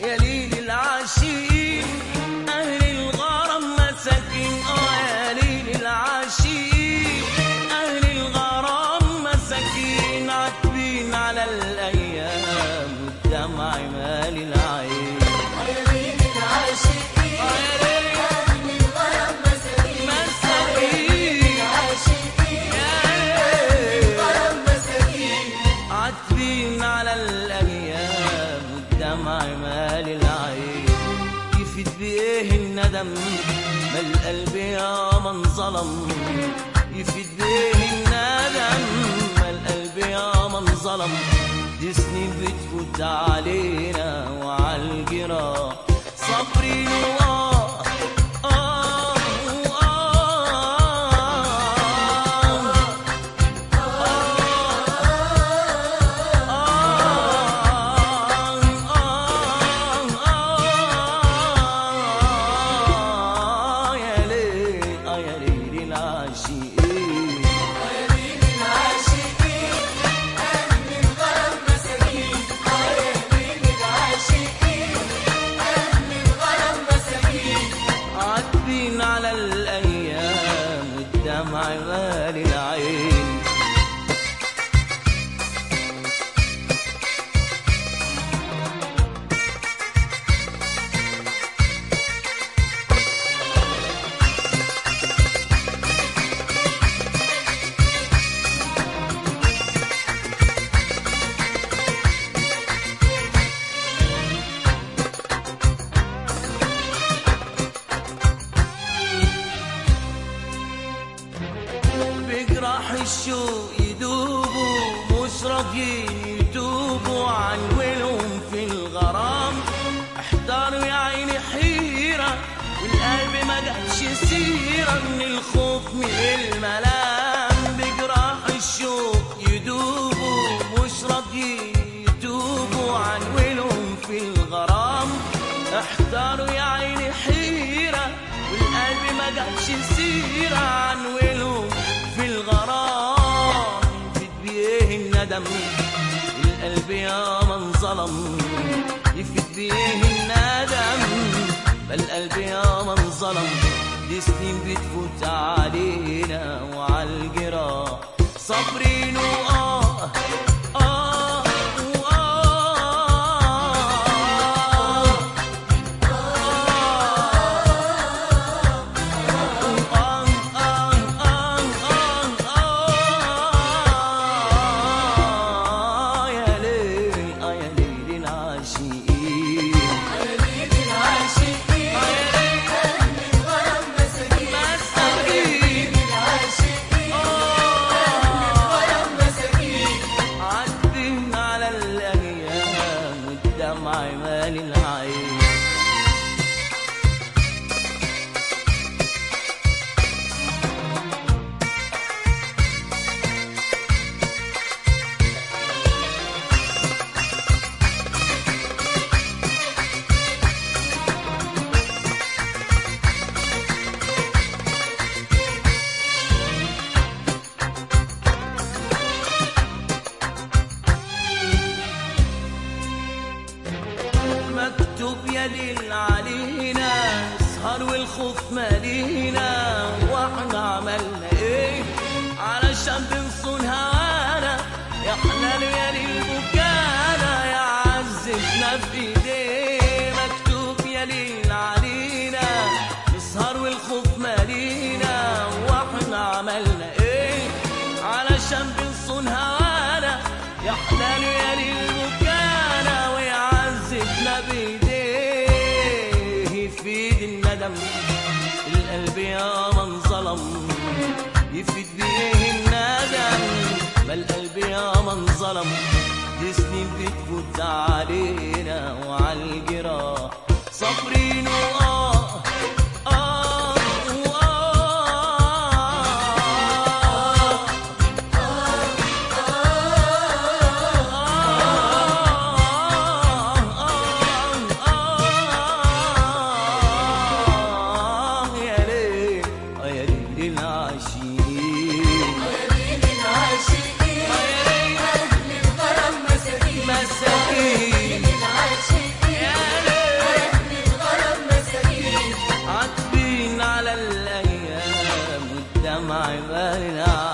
يا ليل العاشقين أهل الغرام مساكين. يا ليل العاشقين أهل الغرام مساكين، عاتبين على الأيام والدمع مال العين. يا ليل العاشقين أهل الغرام مساكين، مساكين العاشقين أهل الغرام مساكين، عاتبين على الأيام والدمع مال العين. يفيد بإيه الندم ما القلب يا من ظلم، يفيد بإيه الندم ما القلب يا من ظلم. دي سنين بتفوت علينا وعالجراح صابرين على الأيام والدمع مال العين. بجراح الشوق يدوبوا مش راضيين يتوبوا عن ولهم في الغرام. احتاروا يا عيني حيرة والقلب ما جابش سيرة من الخوف من الملام. بجراح الشوق يدوبوا مش راضيين يتوبوا عن ولهم في الغرام. احتاروا يا عيني حيرة والقلب ما جابش سيرة عن ولهم في الغرام. يفيد بإيه الندم القلب يا من ظلم، يفيد بإيه الندم فالقلب يا من ظلم. دي سنين بتفوت علينا وعالجراح صابرين دمع مال العين. مكتوب يا ليل علينا سهر والخوف مالينا، واحنا عملنا ايه علشان بنصون هوانا؟ يا حلال يا ليل بكانا يا عزتنا بايديه. مكتوب يا ليل علينا نسهر والخوف مالينا، واحنا عملنا ايه علشان بنصون هوانا؟ يا حلال يا ليل بكانا ويعزتنا بايديه. يفيد الندم القلب يا من ظلم، يفيد بيه الندم ما القلب يا من ظلم. دي سنين بتفوت علينا وعالجراح صابرين مساكين عبالنا